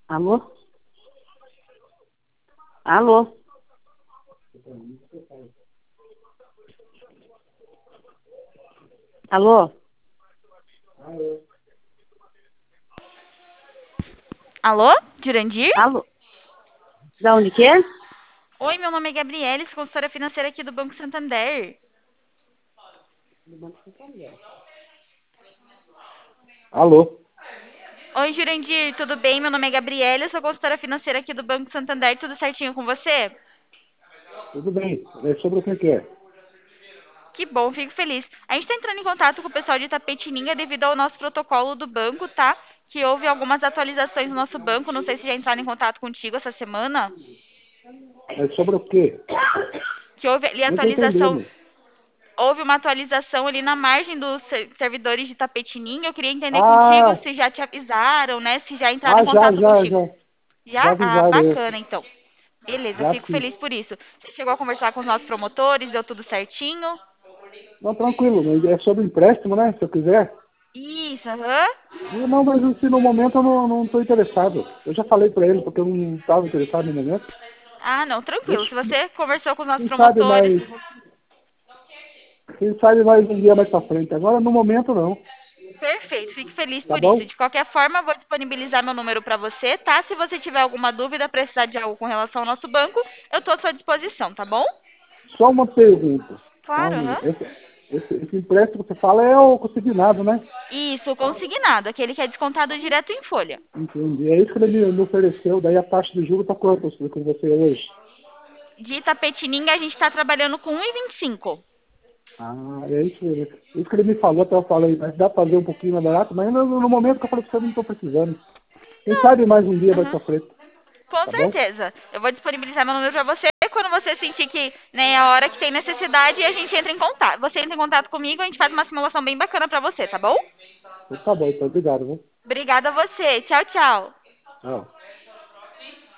Alô? Alô? Alô? Alô, Jurandir? Alô? Da onde que é? Oi, meu nome é Gabriele, sou consultora financeira aqui do Banco Santander. Alô? Oi, Jurandir, tudo bem? Meu nome é Gabriele, sou consultora financeira aqui do Banco Santander, tudo certinho com você? Tudo bem. É sobre o que é? Que bom, fico feliz. A gente está entrando em contato com o pessoal de Itapetininga devido ao nosso protocolo do banco, tá? Que houve algumas atualizações no nosso banco, não sei se já entraram em contato contigo essa semana. É sobre o quê? Que houve ali Não estou atualização, entendendo. houve uma atualização ali na margem dos servidores de Itapetininga. Eu queria entender contigo Ah, se já te avisaram, né? Se já entraram em já, contato já, contigo. já. Já Já? Ah, avisaram eu. bacana, então. Beleza, Já fico sim. feliz por isso. Você chegou a conversar com os nossos promotores, deu tudo certinho? Não, tranquilo. É sobre empréstimo, né? Se eu quiser. Isso, aham. Não, mas assim, no momento eu não estou interessado. Eu já falei para ele porque eu não estava interessado no momento. Ah, não, tranquilo. Deixa, Se você conversou com os nossos quem sabe promotores, mais, quem sabe mais um dia mais para frente. Agora, no momento, não. perfeito, fico feliz Tá por isso. bom? De qualquer forma, eu vou disponibilizar meu número para você, tá? Se você tiver alguma dúvida, precisar de algo com relação ao nosso banco, eu estou à sua disposição, tá bom? Só uma pergunta. Só um Claro, aham. minuto. Esse empréstimo que você fala é o consignado, né? Isso, consignado, aquele que é descontado direto em folha. Entendi. É isso que ele me ofereceu. Daí a taxa de juros está quanto com você hoje? De Itapetininga, a gente está trabalhando com 1,25. Ah, é isso que ele me falou, até eu falei, mas dá para fazer um pouquinho mais barato, mas no momento que eu falei que eu não estou precisando. Quem Não. sabe mais um dia vai Aham. sofrer, Com tá bom? certeza. Eu vou disponibilizar meu número para você. Quando você sentir que, né, é a hora que tem necessidade, a gente entra em contato. Você entra em contato comigo, a gente faz uma simulação bem bacana para você, tá bom? Então tá bom, então obrigado, viu? Obrigada a você. Tchau, tchau. Tchau.